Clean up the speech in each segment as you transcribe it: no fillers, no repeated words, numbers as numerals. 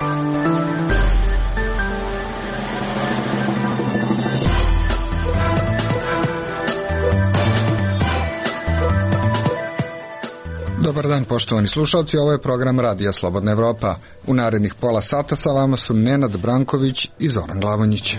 Dobar dan, poštovani slušalci, ovo je program Radija Slobodna Evropa. U narednih pola sata sa vama su Nenad Branković i Zoran Glavonjić.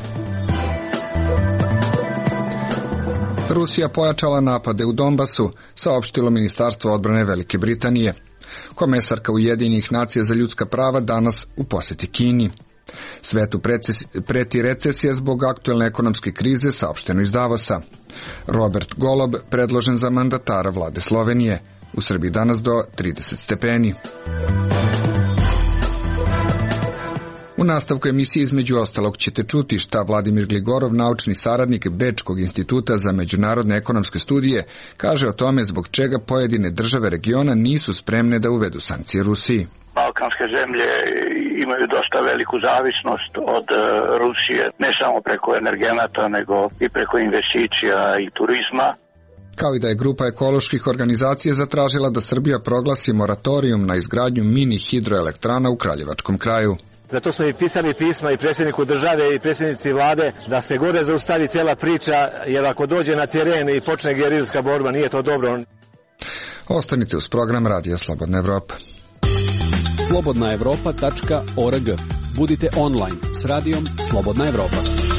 Rusija pojačala napade u Donbasu, saopštilo Ministarstvo odbrane Velike Britanije. Komesarka Ujedinjenih nacija za ljudska prava danas u poseti Kini. Svetu preti recesija zbog aktuelne ekonomske krize, saopšteno iz Davosa. Robert Golob predložen za mandatara vlade Slovenije. U Srbiji danas do 30 stepeni. U nastavku emisije između ostalog ćete čuti šta Vladimir Gligorov, naučni saradnik Bečkog instituta za međunarodne ekonomske studije, kaže o tome zbog čega pojedine države regiona nisu spremne da uvedu sankcije Rusiji. Balkanske zemlje imaju dosta veliku zavisnost od Rusije, ne samo preko energenata, nego i preko investicija i turizma. Kao i da je grupa ekoloških organizacija zatražila da Srbija proglasi moratorijum na izgradnju mini hidroelektrana u Kraljevačkom kraju. Zato smo i pisali pisma i predsjedniku države i predsjednici vlade da se gore zaustavi cijela priča, jer ako dođe na teren i počne gerilska borba, nije to dobro. Ostanite uz program Radija Slobodna Evropa. slobodnaevropa.org. Budite online s radijom Slobodna Evropa.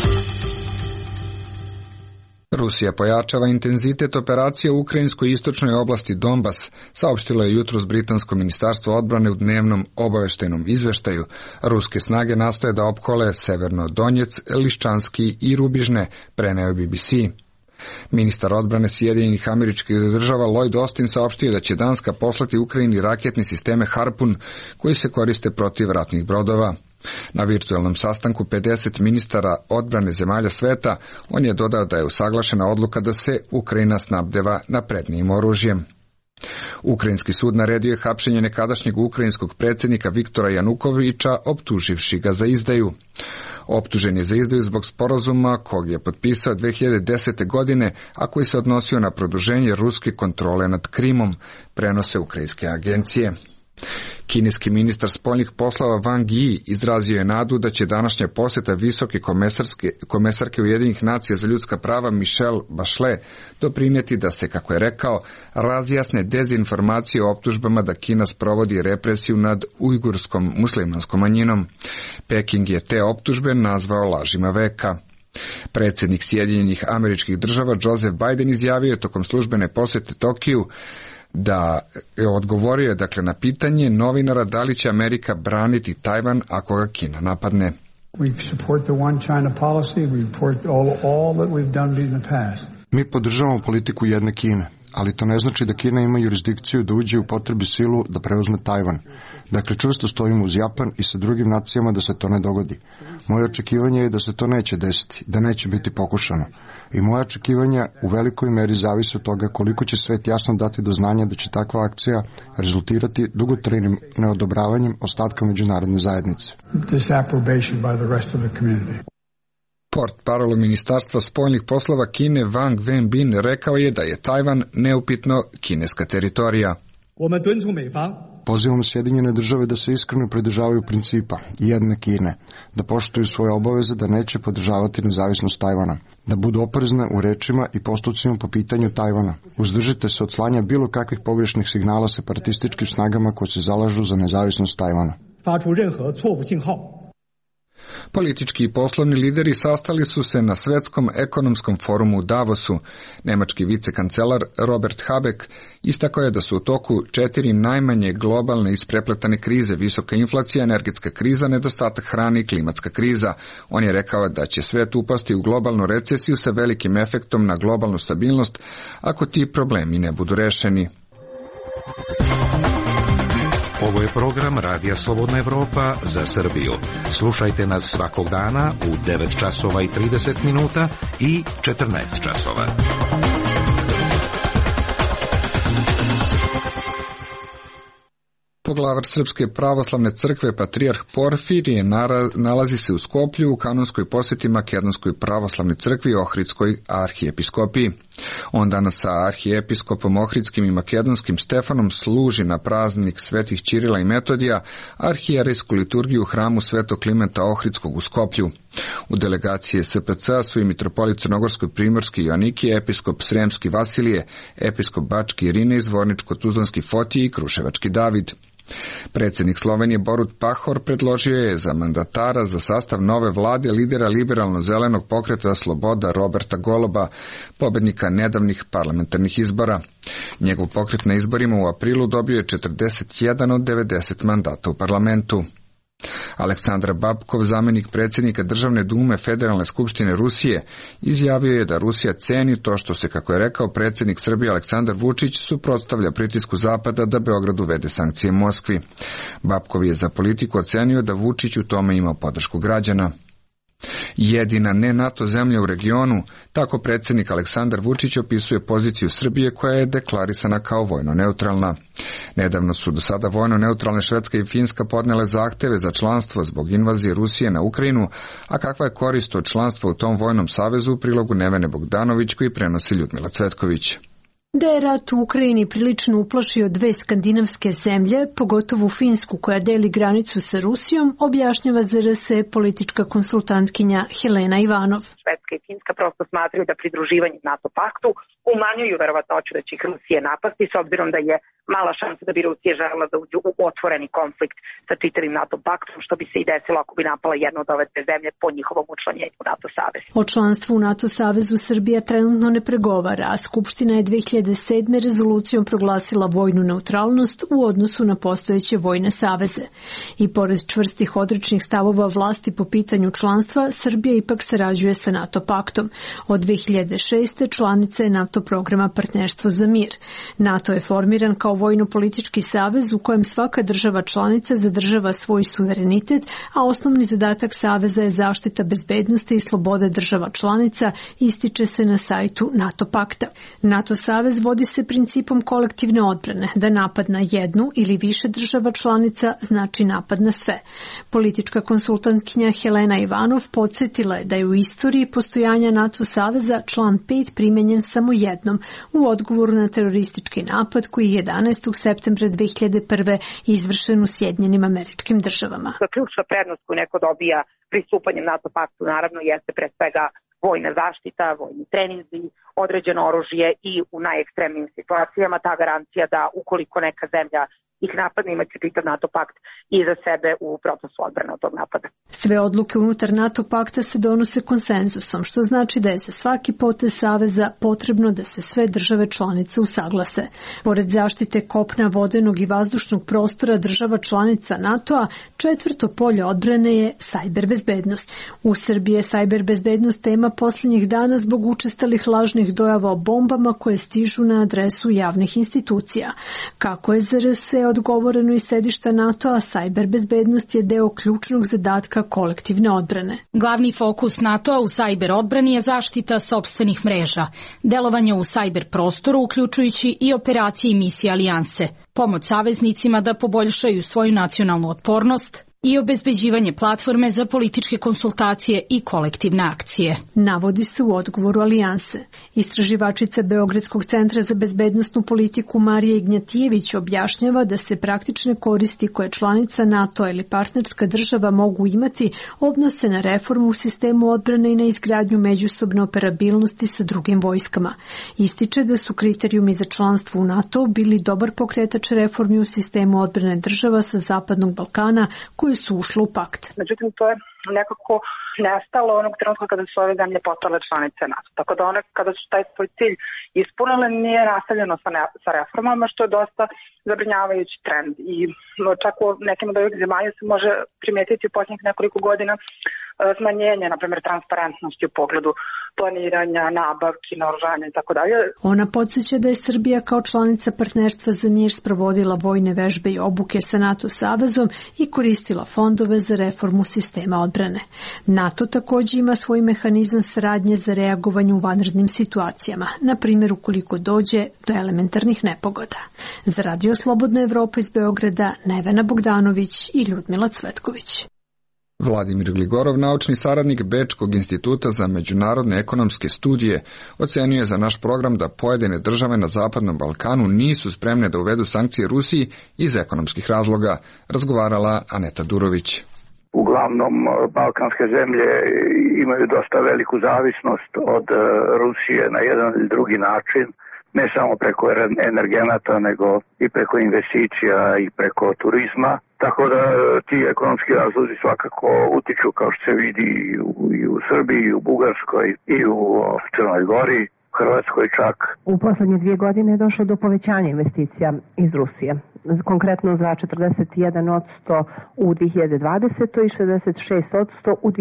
Rusija pojačava intenzitet operacije u ukrajinskoj istočnoj oblasti Donbas, saopštilo je jutros britansko ministarstvo odbrane u dnevnom obaveštajnom izveštaju. Ruske snage nastoje da opkole severno Donjec, Liščanski i Rubižne, preneo BBC. Ministar odbrane Sjedinjenih Američkih Država Lloyd Austin saopštio da će Danska poslati Ukrajini raketne sisteme Harpun koji se koriste protiv ratnih brodova. Na virtualnom sastanku 50 ministara odbrane zemalja sveta on je dodao da je usaglašena odluka da se Ukrajina snabdeva naprednijim oružjem. Ukrajinski sud naredio je hapšenje nekadašnjeg ukrajinskog predsjednika Viktora Janukoviča, optuživši ga za izdaju. Optužen je za izdaju zbog sporazuma kog je potpisao 2010. godine, a koji se odnosio na produženje ruske kontrole nad Krimom, prenose ukrajinske agencije. Kineski ministar spoljnih poslova Wang Yi izrazio je nadu da će današnja posjeta visoke komesarke Ujedinjenih nacija za ljudska prava Michelle Bachelet doprinijeti da se, kako je rekao, razjasne dezinformacije o optužbama da Kina sprovodi represiju nad ujgurskom muslimanskom manjinom. Peking je te optužbe nazvao lažima veka. Predsjednik Sjedinjenih Američkih Država Joseph Biden izjavio je tokom službene posjete Tokiju da je odgovorio na pitanje novinara da li će Amerika braniti Tajvan ako ga Kina napadne. Mi podržavamo politiku jedne Kine, ali to ne znači da Kina ima jurisdikciju da uđe u potrebi silu da preuzme Tajvan. Dakle, čvrsto stojimo uz Japan i sa drugim nacijama da se to ne dogodi. Moje očekivanje je da se to neće desiti, da neće biti pokušano. I moje očekivanja u velikoj meri zavise od toga koliko će svet jasno dati do znanja da će takva akcija rezultirati dugotrajnim neodobravanjem ostatka međunarodne zajednice. Portparol ministarstva spoljnih poslova Kine Wang Wenbin rekao je da je Tajvan neupitno kineska teritorija. Pozivamo Sjedinjene Države da se iskreno pridržavaju principa jedne Kine, da poštuju svoje obaveze da neće podržavati nezavisnost Tajvana, da budu oprezne u rečima i postupcima po pitanju Tajvana. Uzdržite se od slanja bilo kakvih pogrešnih signala separatističkim snagama koje se zalažu za nezavisnost Tajvana. Politički i poslovni lideri sastali su se na svetskom ekonomskom forumu u Davosu. Nemački vicekancelar Robert Habeck istakao je da su u toku 4 najmanje globalne isprepletane krize: visoka inflacija, energetska kriza, nedostatak hrane i klimatska kriza. On je rekao da će svet upasti u globalnu recesiju sa velikim efektom na globalnu stabilnost ako ti problemi ne budu rešeni. Ovo je program Radija Slobodna Evropa za Srbiju. Slušajte nas svakog dana u 9 časova i 30 minuta i 14 časova. Poglavar Srpske pravoslavne crkve patrijarh Porfirije nalazi se u Skoplju u kanonskoj posjeti Makedonskoj pravoslavnoj crkvi i Ohridskoj arhijepiskopiji. On danas sa arhijepiskopom Ohridskim i makedonskim Stefanom služi na praznik svetih Ćirila i Metodija arhijerejsku liturgiju u hramu Svetog Klimenta Ohridskog u Skoplju. U delegaciji SPC su i mitropolit Crnogorsko-primorski Joaniki, episkop Sremski Vasilije, episkop Bački Irine, Zvorničko-Tuzlanski Fotije i Kruševački David. Predsjednik Slovenije Borut Pahor predložio je za mandatara za sastav nove vlade lidera liberalno-zelenog pokreta Sloboda Roberta Goloba, pobednika nedavnih parlamentarnih izbora. Njegov pokret na izborima u aprilu dobio je 41 od 90 mandata u parlamentu. Aleksandar Babkov, zamjenik predsjednika Državne dume Federalne skupštine Rusije, izjavio je da Rusija ceni to što se, kako je rekao predsjednik Srbije Aleksandar Vučić, suprotstavlja pritisku Zapada da Beograd uvede sankcije Moskvi. Babkov je za Politiku ocenio da Vučić u tome ima podršku građana. Jedina ne NATO zemlja u regionu, tako predsjednik Aleksandar Vučić opisuje poziciju Srbije koja je deklarisana kao vojno neutralna. Nedavno su do sada vojno neutralne Švedska i Finska podnele zahteve za članstvo zbog invazije Rusije na Ukrajinu, a kakva je korist od članstva u tom vojnom savezu u prilogu Nevene Bogdanović koji prenosi Ljudmila Cvetković. Da je rat u Ukrajini prilično uplašio dve skandinavske zemlje, pogotovo Finsku koja deli granicu sa Rusijom, objašnjava za RS politička konsultantkinja Helena Ivanov. Švedska i Finska prosto smatraju da pridruživanje NATO paktu umanjuju verovatnoću da će ih Rusije napasti, s obzirom da je mala šansa da bi Rusija želela da uđe u otvoreni konflikt sa čitavim NATO paktom, što bi se i desilo ako bi napala jednu od ove dve zemlje po njihovom učlanjenju u NATO savez. O članstvu u NATO savezu Srbija trenutno ne pregovara, a Skupština je 2007. rezolucijom proglasila vojnu neutralnost u odnosu na postojeće vojne saveze. I pored čvrstih odrečnih stavova vlasti po pitanju članstva, Srbija ipak sarađuje sa NATO paktom. Od 2006. članica je NATO programa Partnerstvo za mir. NATO je formiran kao vojno-politički savez u kojem svaka država članica zadržava svoj suverenitet, a osnovni zadatak saveza je zaštita bezbednosti i slobode država članica, ističe se na sajtu NATO pakta. NATO savez vodi se principom kolektivne odbrane, da napad na jednu ili više država članica znači napad na sve. Politička konsultantkinja Helena Ivanov podsjetila je da je u istoriji postojanja NATO saveza član 5 primenjen samo jednom u odgovoru na teroristički napad koji je 11. septembra 2001. izvršen u Sjedinjenim Američkim Državama. Ključna prednost koju neko dobija pristupanjem NATO paktu naravno jeste pre svega vojna zaštita, vojni treninzi, određeno oružje i u najekstremnijim situacijama ta garancija da ukoliko neka zemlja ih napadne imaće čitav NATO pakt iza sebe u procesu odbrane od tog napada. Sve odluke unutar NATO pakta se donose konsenzusom, što znači da je za svaki potez saveza potrebno da se sve države članice usaglase. Pored zaštite kopna, vodenog i vazdušnog prostora država članica NATO-a, četvrto polje odbrane je sajber bezbednost. U Srbiji je sajber bezbednost tema posljednjih dana zbog učestalih lažnih dojava o bombama koje stižu na adresu javnih institucija. Kako je za RS odgovoreno iz sedišta NATO-a, sajber bezbednost je deo ključnog zadatka kolektivne odbrane. Glavni fokus NATO-a u sajber odbrani je zaštita sopstvenih mreža, delovanje u sajber prostoru uključujući i operacije i misije alijanse, pomoć saveznicima da poboljšaju svoju nacionalnu otpornost i obezbeđivanje platforme za političke konsultacije i kolektivne akcije. Navodi se u odgovoru alijanse. Istraživačica Beogradskog centra za bezbednosnu politiku Marija Ignjatijević objašnjava da se praktične koristi koje članica NATO ili partnerska država mogu imati odnose na reformu u sistemu odbrane i na izgradnju međusobne operabilnosti sa drugim vojskama. Ističe da su kriterijumi za članstvo u NATO bili dobar pokretač reformi u sistemu odbrane država sa Zapadnog Balkana koji su ušle u pakt. Međutim, to je nekako nestalo onog trenutka kada su ove zemlje postale članice NATO. Tako da one, kada su taj svoj cilj ispunile, nije nastavljeno sa reformama, što je dosta zabrinjavajući trend. I čak u nekim od ovih zemalja se može primijetiti u posljednjih nekoliko godina smanjenje, na primjer, transparentnosti u pogledu planiranja, nabavki, naoružanja i tako dalje. Ona podsjeća da je Srbija kao članica partnerstva za mir sprovodila vojne vežbe i obuke sa NATO savezom i koristila fondove za reformu sistema odbrane. NATO takođe ima svoj mehanizam saradnje za reagovanje u vanrednim situacijama, na primjer ukoliko dođe do elementarnih nepogoda. Za Radio Slobodna Evropa iz Beograda, Nevena Bogdanović i Ljudmila Cvetković. Vladimir Gligorov, naučni saradnik Bečkog instituta za međunarodne ekonomske studije, ocenjuje za naš program da pojedine države na Zapadnom Balkanu nisu spremne da uvedu sankcije Rusiji iz ekonomskih razloga, razgovarala Aneta Durović. Uglavnom, balkanske zemlje imaju dosta veliku zavisnost od Rusije na jedan ili drugi način, ne samo preko energenata, nego i preko investicija i preko turizma. Tako da ti ekonomski razlozi svakako utiču, kao što se vidi i u Srbiji, i u Bugarskoj, i u Crnoj Gori, Hrvatskoj čak. U poslednje 2 godine je došlo do povećanja investicija iz Rusije. Konkretno za 41% u 2020. i 66% u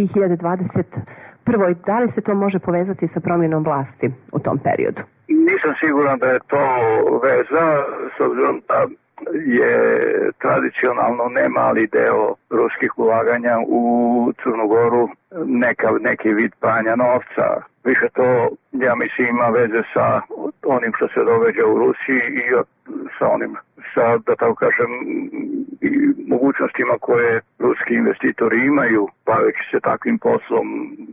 2021. Da li se to može povezati sa promjenom vlasti u tom periodu? Nisam siguran da je to veza, s obzirom da je tradicionalno nemali deo ruskih ulaganja u Crnu Goru neki vid pranja novca. Više to, ja mislim, ima veze sa onim što se događa u Rusiji i sa onim, da tako kažem, i mogućnostima koje ruski investitori imaju, baveći se takvim poslom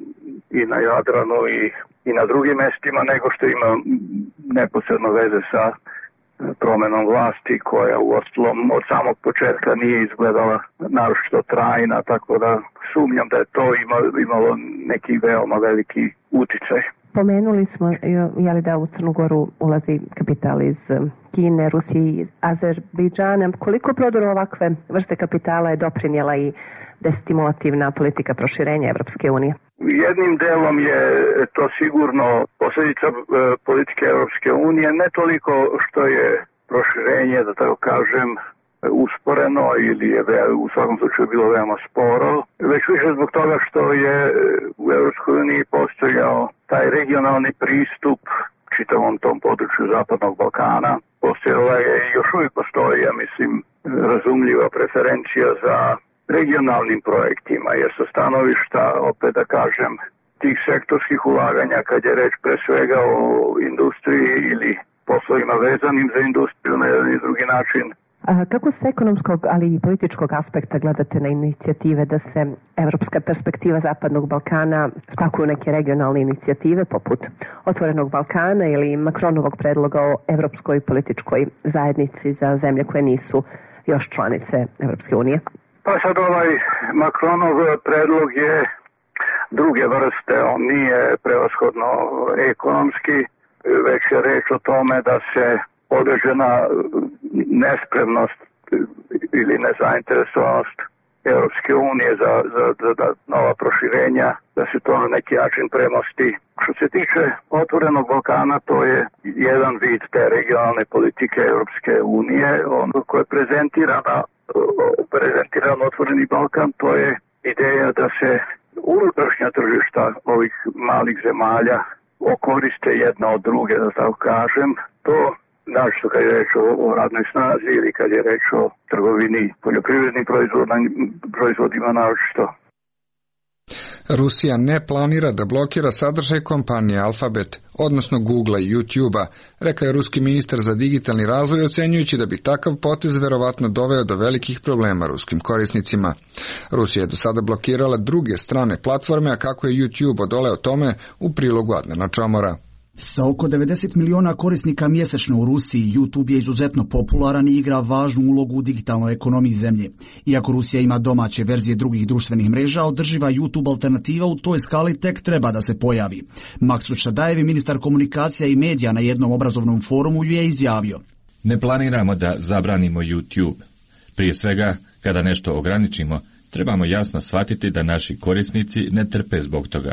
i na Jadranu i na drugim mestima, nego što ima neposredno veze sa promenom vlasti koja uostalom od samog početka nije izgledala naročito trajna, tako da sumnjam da je to imalo neki veoma veliki uticaj. Pomenuli smo da u Crnu Goru ulazi kapital iz Kine, Rusije i Azerbejdžana. Koliko prodor ovakve vrste kapitala je doprinijela i destimulativna politika proširenja Evropske unije? Jednim delom je to sigurno posljedica politike Evropske unije, ne toliko što je proširenje, da tako kažem, usporeno ili je u svakom slučaju bilo veoma sporo, već više zbog toga što je u Evropskoj uniji postojao taj regionalni pristup čitavom tom području Zapadnog Balkana. Postojala je i još uvijek postoji, ja mislim, razumljiva preferencija za regionalnim projektima, jer sa stanovišta, opet da kažem, tih sektorskih ulaganja, kad je reč pre svega o industriji ili poslovima vezanim za industriju na jedan i drugi način. Kako s ekonomskog, ali i političkog aspekta gledate na inicijative da se evropska perspektiva Zapadnog Balkana spakuju neke regionalne inicijative poput Otvorenog Balkana ili Macronovog predloga o evropskoj političkoj zajednici za zemlje koje nisu još članice Evropske unije? Pa sad ovaj Macronov predlog je druge vrste, on nije prevashodno ekonomski, već je reč o tome da se određena nespremnost ili nezainteresovanost Europske unije za nova proširenja, da se to na neki način premosti. Što se tiče Otvorenog Balkana, to je jedan vid te regionalne politike Europske unije, ono koje je prezentiran Otvoreni Balkan, to je ideja da se unutrašnja tržišta ovih malih zemalja okoriste jedna od druge, da tako kažem. To našto kad je reč o radnoj snazi ili kad je reč o trgovini poljoprivrednim proizvodima naročito. Rusija ne planira da blokira sadržaj kompanije Alphabet, odnosno Google i YouTube-a, rekao je ruski ministar za digitalni razvoj, ocenjujući da bi takav potez verovatno doveo do velikih problema ruskim korisnicima. Rusija je do sada blokirala druge strane platforme, a kako je YouTube odoleo tome, u prilogu Adnana Čomora. Sa oko 90 miliona korisnika mjesečno u Rusiji, YouTube je izuzetno popularan i igra važnu ulogu u digitalnoj ekonomiji zemlje. Iako Rusija ima domaće verzije drugih društvenih mreža, održiva YouTube alternativa u toj skali tek treba da se pojavi. Maksut Šadajev, ministar komunikacija i medija na jednom obrazovnom forumu, je izjavio: Ne planiramo da zabranimo YouTube. Prije svega, kada nešto ograničimo, trebamo jasno shvatiti da naši korisnici ne trpe zbog toga.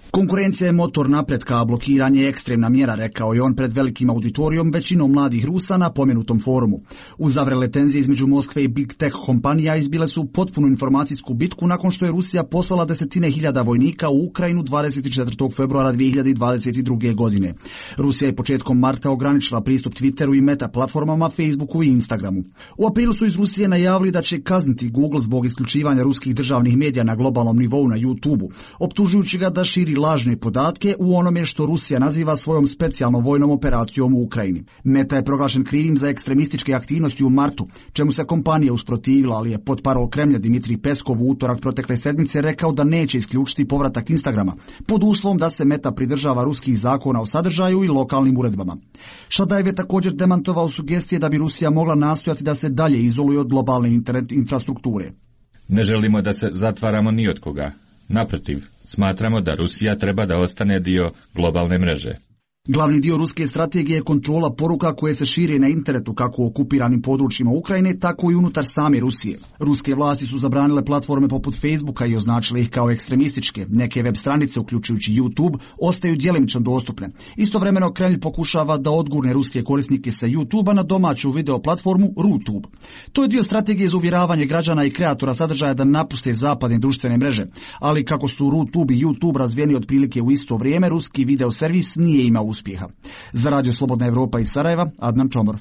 Konkurencija je motor napretka, a blokiranje je ekstremna mjera, rekao je on pred velikim auditorijom većinom mladih Rusa na pomenutom forumu. Uzavrele tenzije između Moskve i Big Tech kompanija izbile su potpunu informacijsku bitku nakon što je Rusija poslala desetine hiljada vojnika u Ukrajinu 24. februara 2022. godine. Rusija je početkom marta ograničila pristup Twitteru i meta platformama Facebooku i Instagramu. U aprilu su iz Rusije najavili da će kazniti Google zbog isključivanja ruskih državnih medija na globalnom nivou na YouTubeu, optužujući ga da širi lažne podatke u onome što Rusija naziva svojom specijalnom vojnom operacijom u Ukrajini. Meta je proglašen krivim za ekstremističke aktivnosti u martu, čemu se kompanija usprotivila, ali je potparol Kremlja Dimitrij Peskov u utorak protekle sedmice rekao da neće isključiti povratak Instagrama, pod uslovom da se Meta pridržava ruskih zakona o sadržaju i lokalnim uredbama. Šadajev je također demantovao sugestije da bi Rusija mogla nastojati da se dalje izoluje od globalne internet infrastrukture. Ne želimo da se zatvaramo ni od koga. Naprotiv, smatramo da Rusija treba da ostane dio globalne mreže. Glavni dio ruske strategije je kontrola poruka koje se šire na internetu kako u okupiranim područjima Ukrajine, tako i unutar same Rusije. Ruske vlasti su zabranile platforme poput Facebooka i označile ih kao ekstremističke. Neke web stranice, uključujući YouTube, ostaju djelimično dostupne. Istovremeno Kremlj pokušava da odgurne ruske korisnike sa YouTube-a na domaću video platformu RuTube. To je dio strategije za uvjeravanje građana i kreatora sadržaja da napuste zapadne društvene mreže. Ali kako su RuTube i YouTube razvijeni otprilike u isto vrijeme, ruski video servis nije imao uspjeha. Za Radio Slobodna Evropa iz Sarajeva, Adnan Čomor.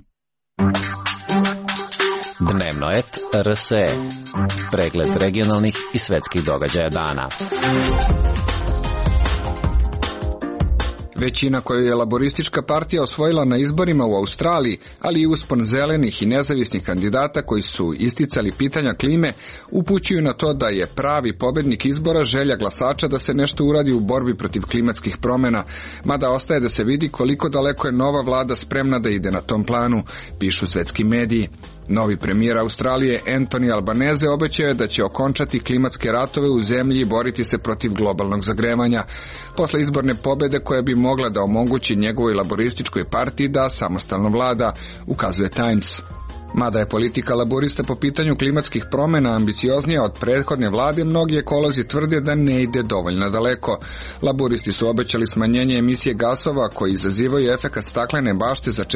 Dnevno et RSE. Pregled regionalnih i svetskih događaja dana. Većina koju je laboristička partija osvojila na izborima u Australiji, ali i uspon zelenih i nezavisnih kandidata koji su isticali pitanja klime, upućuju na to da je pravi pobednik izbora želja glasača da se nešto uradi u borbi protiv klimatskih promjena, mada ostaje da se vidi koliko daleko je nova vlada spremna da ide na tom planu, pišu svetski mediji. Novi premijer Australije Anthony Albanese obećao je da će okončati klimatske ratove u zemlji i boriti se protiv globalnog zagrevanja. Posle izborne pobjede koja bi mogla da omogući njegovoj laborističkoj partiji da samostalno vlada, ukazuje Times. Mada je politika laborista po pitanju klimatskih promjena ambicioznija od prethodne vlade, mnogi ekolozi tvrde da ne ide dovoljno daleko. Laboristi su obećali smanjenje emisije gasova koji izazivaju efekat staklene bašte za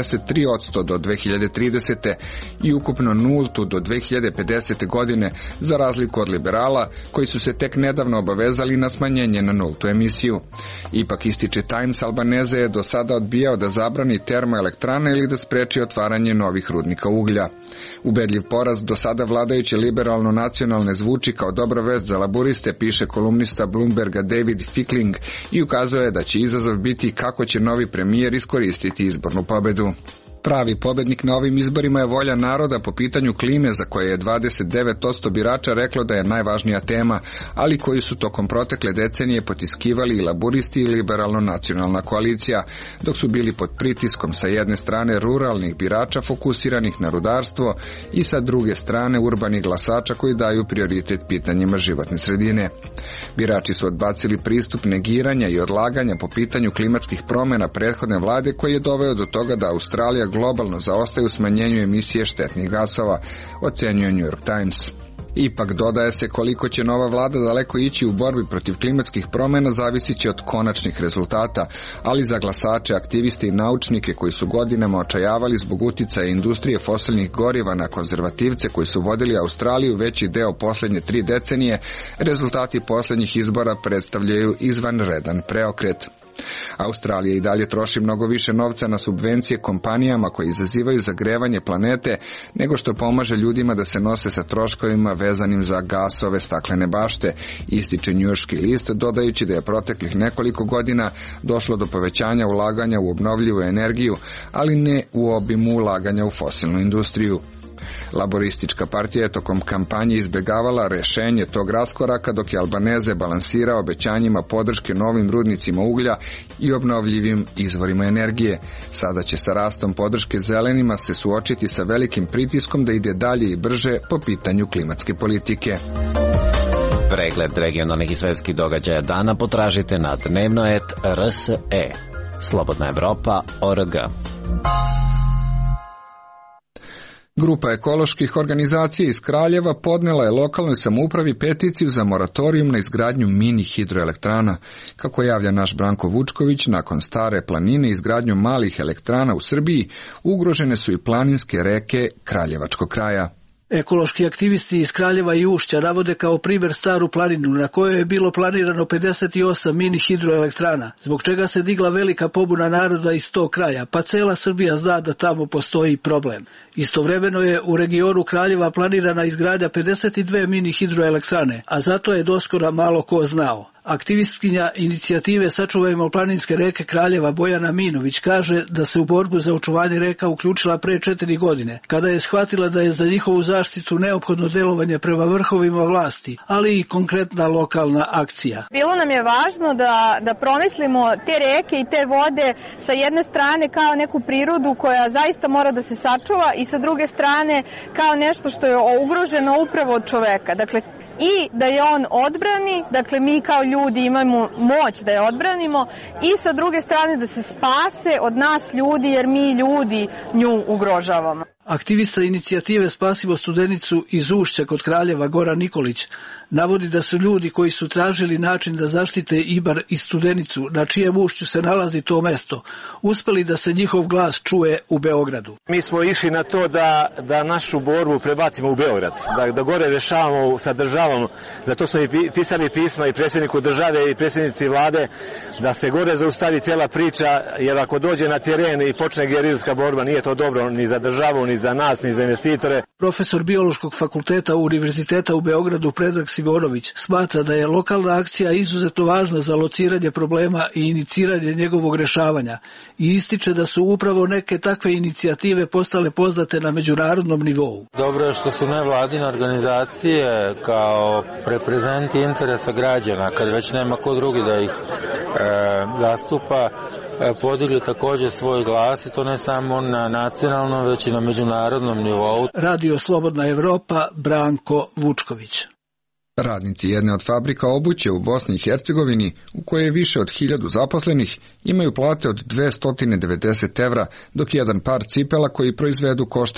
43% do 2030. i ukupno nultu do 2050. godine, za razliku od liberala koji su se tek nedavno obavezali na smanjenje na nultu emisiju. Ipak, ističe Times, Albanese je do sada odbijao da zabrani termoelektrane ili da spreči otvaranje novih rudnika uglja. Ubedljiv poraz do sada vladajuće liberalno-nacionalne zvuči kao dobra vest za laboriste, piše kolumnista Bloomberga David Fickling i ukazuje da će izazov biti kako će novi premijer iskoristiti izbornu pobedu. Pravi pobednik na ovim izborima je volja naroda po pitanju klime, za koje je 29% birača reklo da je najvažnija tema, ali koji su tokom protekle decenije potiskivali i laburisti i liberalno-nacionalna koalicija, dok su bili pod pritiskom sa jedne strane ruralnih birača fokusiranih na rudarstvo i sa druge strane urbanih glasača koji daju prioritet pitanjima životne sredine. Birači su odbacili pristup negiranja i odlaganja po pitanju klimatskih promjena prethodne vlade, koji je doveo do toga da Australija globalno zaostaje u smanjenju emisije štetnih gasova, ocenjuje New York Times. Ipak, dodaje se, koliko će nova vlada daleko ići u borbi protiv klimatskih promjena zavisit će od konačnih rezultata, ali za glasače, aktiviste i naučnike koji su godinama očajavali zbog uticaja industrije fosilnih goriva na konzervativce koji su vodili Australiju veći deo posljednje 3 decenije, rezultati posljednjih izbora predstavljaju izvanredan preokret. Australija i dalje troši mnogo više novca na subvencije kompanijama koje izazivaju zagrevanje planete nego što pomaže ljudima da se nose sa troškovima vezanim za gasove staklene bašte, ističe njujorški list, dodajući da je proteklih nekoliko godina došlo do povećanja ulaganja u obnovljivu energiju, ali ne u obimu ulaganja u fosilnu industriju. Laboristička partija je tokom kampanje izbjegavala rješenje tog raskoraka, dok je Albanese balansirao obećanjima podrške novim rudnicima uglja i obnovljivim izvorima energije. Sada će sa rastom podrške zelenima se suočiti sa velikim pritiskom da ide dalje i brže po pitanju klimatske politike. Pregled regionalnih i svetskih događaja dana potražite na dnevno.rs.e. Slobodna Evropa.org. Grupa ekoloških organizacija iz Kraljeva podnela je lokalnoj samoupravi peticiju za moratorijum na izgradnju mini hidroelektrana. Kako javlja naš Branko Vučković, nakon Stare planine izgradnjom malih elektrana u Srbiji ugrožene su i planinske reke Kraljevačkog kraja. Ekološki aktivisti iz Kraljeva i Ušća navode kao primjer Staru planinu na kojoj je bilo planirano 58 mini hidroelektrana, zbog čega se digla velika pobuna naroda iz tog kraja, pa cela Srbija zna da tamo postoji problem. Istovremeno je u regionu Kraljeva planirana izgradnja 52 mini hidroelektrane, a zato je doskora malo ko znao. Aktivistkinja inicijative Sačuvajmo planinske reke Kraljeva Bojana Minović kaže da se u borbu za očuvanje reka uključila pre 4 godine, kada je shvatila da je za njihovu zaštitu neophodno delovanje prema vrhovima vlasti, ali i konkretna lokalna akcija. Bilo nam je važno da promislimo te reke i te vode sa jedne strane kao neku prirodu koja zaista mora da se sačuva i sa druge strane kao nešto što je ugroženo upravo od čoveka. Dakle, i da je on odbrani, dakle mi kao ljudi imamo moć da je odbranimo i sa druge strane da se spase od nas ljudi jer mi ljudi nju ugrožavamo. Aktivista inicijative Spasimo Studenicu iz Ušća kod Kraljeva Goran Nikolić navodi da su ljudi koji su tražili način da zaštite Ibar i Studenicu, na čijem ušću se nalazi to mesto, uspeli da se njihov glas čuje u Beogradu. Mi smo išli na to da našu borbu prebacimo u Beograd, da gore rešavamo sa državom. Zato smo i pisali pisma i predsjedniku države i predsjednici vlade da se gore zaustavi cijela priča, jer ako dođe na teren i počne gerilska borba, nije to dobro ni za državu, ni za nas, ni za investitore. Profesor Biološkog fakulteta Univerziteta u Beogradu Predrag Simonović smatra da je lokalna akcija izuzetno važna za lociranje problema i iniciranje njegovog rešavanja i ističe da su upravo neke takve inicijative postale poznate na međunarodnom nivou. Dobro je što su nevladine organizacije kao reprezenti interesa građana, kad već nema ko drugi da ih zastupa, podigli također svoj glas i to ne samo na nacionalnom, već i na međunarodnom nivou. Radio Slobodna Evropa, Branko Vučković. Radnici jedne od fabrika obuće u Bosni i Hercegovini, u kojoj je više od 1000 zaposlenih, imaju plate od 290 evra, dok jedan par cipela koji proizvedu košta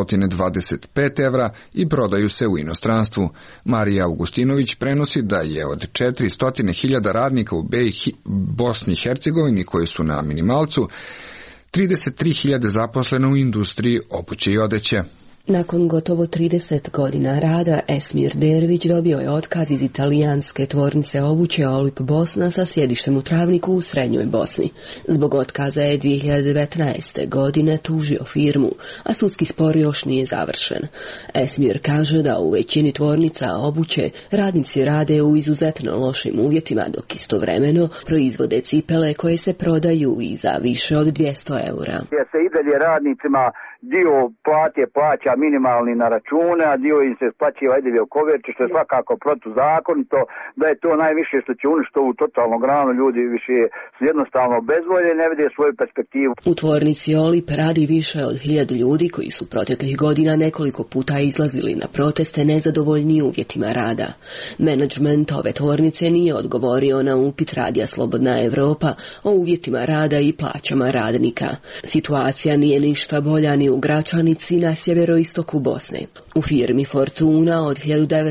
225 evra i prodaju se u inostranstvu. Marija Augustinović prenosi da je od 400.000 radnika u Bosni i Hercegovini koji su na minimalcu, 33.000 zaposleno u industriji obuće i odeće. Nakon gotovo 30 godina rada, Esmir Dervić dobio je otkaz iz italijanske tvornice obuće Olip Bosna sa sjedištem u Travniku u Srednjoj Bosni. Zbog otkaza je 2019. godine tužio firmu, a sudski spor još nije završen. Esmir kaže da u većini tvornica obuće radnici rade u izuzetno lošim uvjetima, dok istovremeno proizvode cipele koje se prodaju i za više od 200 eura. Ja se i dalje radnicima dio plate plaća minimalni na račune, a dio im se isplaćiva ide u koverti, što je svakako protuzakonito, da je to najviše što će uništiti ovu totalnu granu, ljudi više su jednostavno bezvolje, ne vide svoju perspektivu. U tvornici Olip radi više od 1000 ljudi koji su proteklih godina nekoliko puta izlazili na proteste nezadovoljni uvjetima rada. Menadžment ove tvornice nije odgovorio na upit Radija Slobodna Evropa o uvjetima rada i plaćama radnika. Situacija nije ništa bolja ni u Gračanici na sjeveroistoku Bosne. U firmi Fortuna od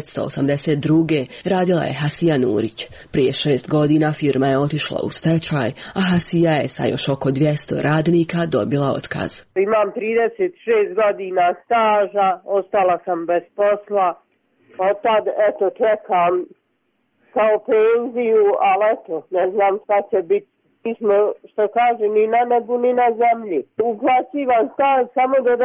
1982. radila je Hasija Nurić. Prije 6 godina firma je otišla u stečaj, a Hasija je sa još oko 200 radnika dobila otkaz. Imam 36 godina staža, ostala sam bez posla, od tad čekam kao penziju, ali ne znam šta će biti. Mi smo, što kaže, ni na nebu, ni na zemlji. Uplaćivan staž samo do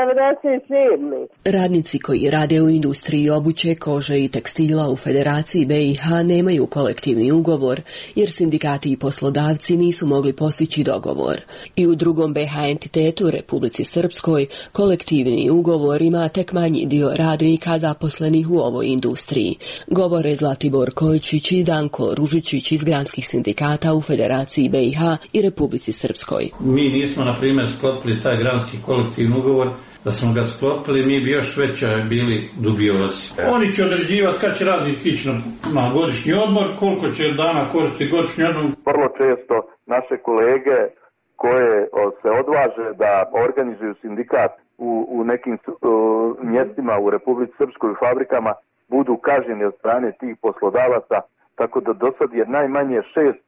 97. Radnici koji rade u industriji obuće, kože i tekstila u Federaciji BiH nemaju kolektivni ugovor, jer sindikati i poslodavci nisu mogli postići dogovor. I u drugom BiH entitetu, Republici Srpskoj, kolektivni ugovor ima tek manji dio radnika zaposlenih u ovoj industriji. Govore Zlatibor Kojičić i Danko Ružičić iz granskih sindikata u Federaciji BiH i Republici Srpskoj. Mi nismo, na primjer, sklopili taj granski kolektivni ugovor. Da smo ga sklopili, mi bi još veća bili dubiozi. Oni će određivati kad će radnik ići na godišnji odmor, koliko će dana koristiti godišnji odmor. Vrlo često naše kolege koje se odvaže da organizuju sindikat u mjestima u Republici Srpskoj u fabrikama budu kažnjeni od strane tih poslodavaca, tako da do sad je najmanje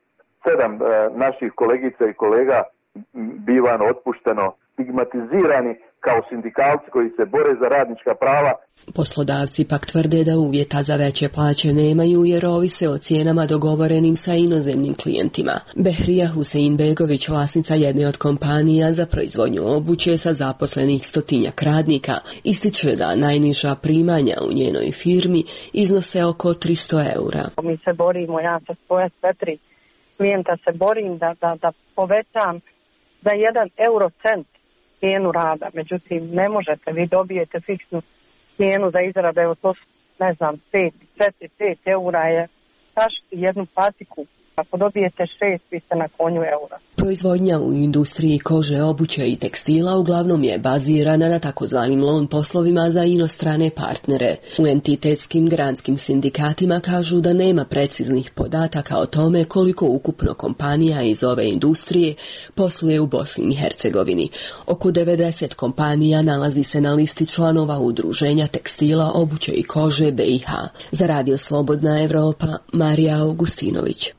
6-7 naših kolegica i kolega bivano otpušteno, stigmatizirani kao sindikalci koji se bore za radnička prava. Poslodavci pak tvrde da uvjeta za veće plaće nemaju jer ovise o cijenama dogovorenim sa inozemnim klijentima. Behrija Huseinbegović, vlasnica jedne od kompanija za proizvodnju obuće sa zaposlenih 100-tinjak radnika, ističe da najniža primanja u njenoj firmi iznose oko 300 eura. Mi se borimo, ja sa svoje 4 klijenta se borim da povećam za 1 eurocent cijenu rada. Međutim, ne možete, vi dobijete fiksnu cijenu za izradu, evo to, ne znam, 5 eura je tašiti jednu patiku. Ako dobijete 6, vi ste na konju eura. Proizvodnja u industriji kože, obuće i tekstila uglavnom je bazirana na takozvanim loan poslovima za inostrane partnere. U entitetskim granskim sindikatima kažu da nema preciznih podataka o tome koliko ukupno kompanija iz ove industrije posluje u Bosni i Hercegovini. Oko 90 kompanija nalazi se na listi članova udruženja tekstila, obuće i kože BiH. Za Radio Slobodna Evropa, Marija Augustinović.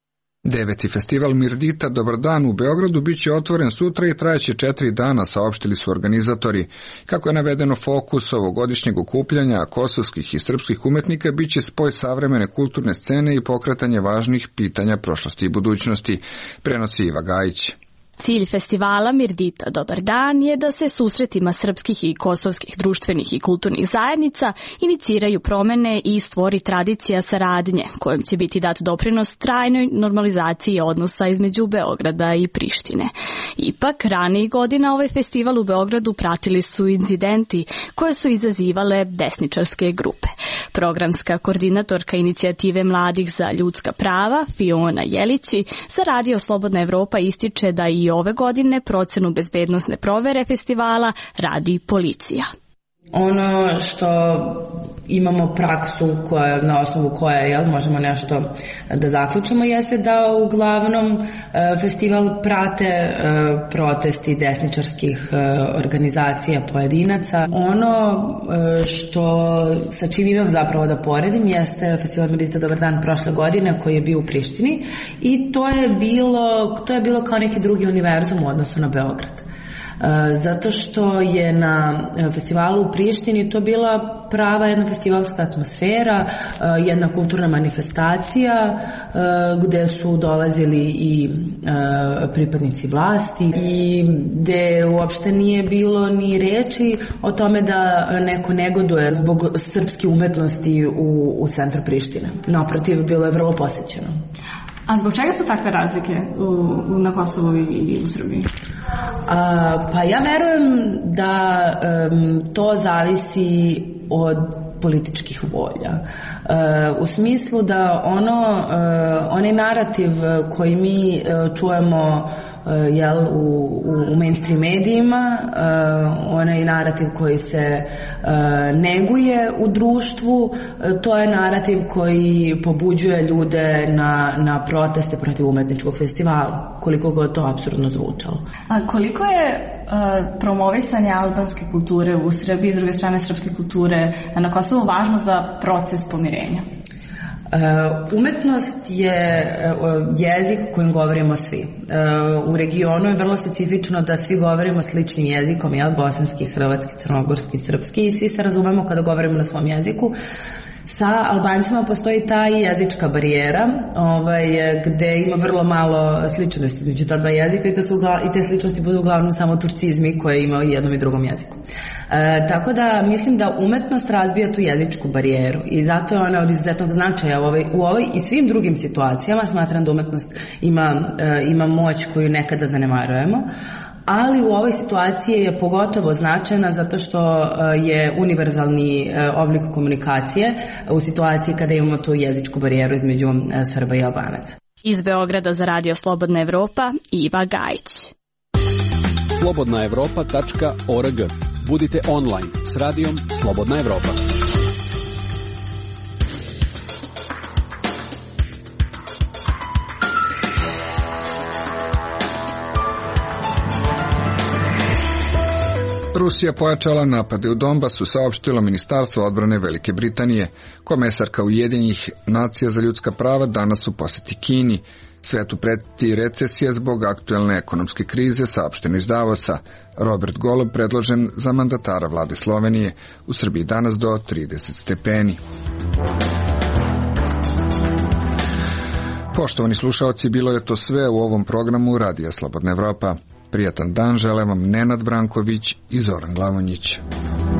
9. festival Mirdita Dobar dan u Beogradu biće otvoren sutra i trajeće 4 dana, saopštili su organizatori. Kako je navedeno, fokus ovogodišnjeg okupljanja kosovskih i srpskih umetnika biće spoj savremene kulturne scene i pokretanje važnih pitanja prošlosti i budućnosti, prenosi Iva Gajić. Cilj festivala Mirdita Dobar dan je da se susretima srpskih i kosovskih društvenih i kulturnih zajednica iniciraju promene i stvori tradicija saradnje, kojom će biti dat doprinos trajnoj normalizaciji odnosa između Beograda i Prištine. Ipak, ranijih godina ovaj festival u Beogradu pratili su incidenti koje su izazivale desničarske grupe. Programska koordinatorka inicijative mladih za ljudska prava, Fiona Jelići, za Radio Slobodna Evropa ističe da i ove godine procenu bezbednosne provere festivala radi policija. Ono što imamo praksu na osnovu koje možemo nešto da zaključimo jeste da uglavnom festival prate protesti desničarskih organizacija pojedinaca. Ono sa čim imam zapravo da poredim jeste festival Mirdita Dobar dan prošle godine koji je bio u Prištini i to je bilo kao neki drugi univerzum u odnosu na Beograd. Zato što je na festivalu u Prištini to bila prava jedna festivalska atmosfera, jedna kulturna manifestacija gde su dolazili i pripadnici vlasti i gde uopšte nije bilo ni reči o tome da neko negoduje zbog srpske umetnosti u centru Prištine. Naprotiv, bilo je vrlo posećeno. A zbog čega su takve razlike na Kosovu i u Srbiji? Pa ja verujem da to zavisi od političkih volja. U smislu da onaj narativ koji mi čujemo u mainstream medijima, onaj narativ koji se neguje u društvu, to je narativ koji pobuđuje ljude na proteste protiv umetničkog festivala, koliko god to apsurdno zvučalo. A koliko je promovisanje albanske kulture u Srbiji, s druge strane srpske kulture na Kosovu važno za proces pomirenja? Umetnost je jezik kojim govorimo svi. U regionu je vrlo specifično da svi govorimo sličnim jezikom, bosanski, hrvatski, crnogorski, srpski i svi se razumemo kada govorimo na svom jeziku. Sa Albancima postoji ta jezička barijera gde ima vrlo malo sličnosti između ta dva jezika i te sličnosti budu uglavnom samo turcizmi koje ima u jednom i drugom jeziku. Tako da mislim da umetnost razbija tu jezičku barijeru i zato je ona od izuzetnog značaja u ovoj i svim drugim situacijama. Smatram da umetnost ima moć koju nekada zanemarujemo. Ali u ovoj situaciji je pogotovo značajna zato što je univerzalni oblik komunikacije u situaciji kada imamo tu jezičku barijeru između Srba i Albanaca. Iz Beograda za Radio Slobodna Evropa, Iva Gajić. slobodnaevropa.org. Budite online s radijom Slobodna Evropa. Rusija pojačala napade u Donbasu, saopštilo Ministarstvo odbrane Velike Britanije. Komesarka Ujedinjenih nacija za ljudska prava danas u poseti Kini. Svetu preti recesija zbog aktuelne ekonomske krize, saopšteno iz Davosa. Robert Golob predložen za mandatara vlade Slovenije. U Srbiji danas do 30 stepeni. Poštovani slušaoci, bilo je to sve u ovom programu Radija Slobodna Evropa. Prijatan dan žele vam Nenad Branković i Zoran Glavonjić.